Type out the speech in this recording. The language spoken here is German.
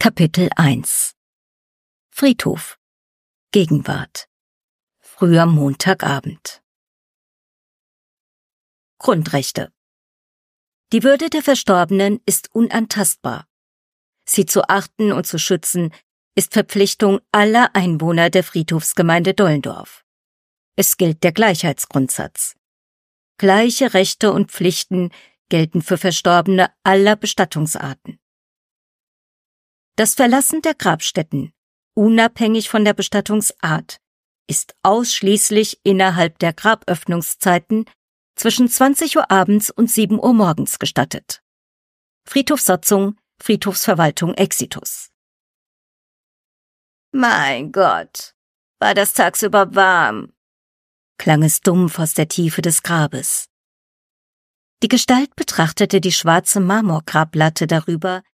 Kapitel 1 Friedhof Gegenwart Früher Montagabend Grundrechte. Die Würde der Verstorbenen ist unantastbar. Sie zu achten und zu schützen ist Verpflichtung aller Einwohner der Friedhofsgemeinde Dollendorf. Es gilt der Gleichheitsgrundsatz. Gleiche Rechte und Pflichten gelten für Verstorbene aller Bestattungsarten. Das Verlassen der Grabstätten, unabhängig von der Bestattungsart, ist ausschließlich innerhalb der Graböffnungszeiten zwischen 20 Uhr abends und 7 Uhr morgens gestattet. Friedhofssatzung, Friedhofsverwaltung Exitus. »Mein Gott, war das tagsüber warm«, klang es dumpf aus der Tiefe des Grabes. Die Gestalt betrachtete die schwarze Marmorgrabplatte darüber,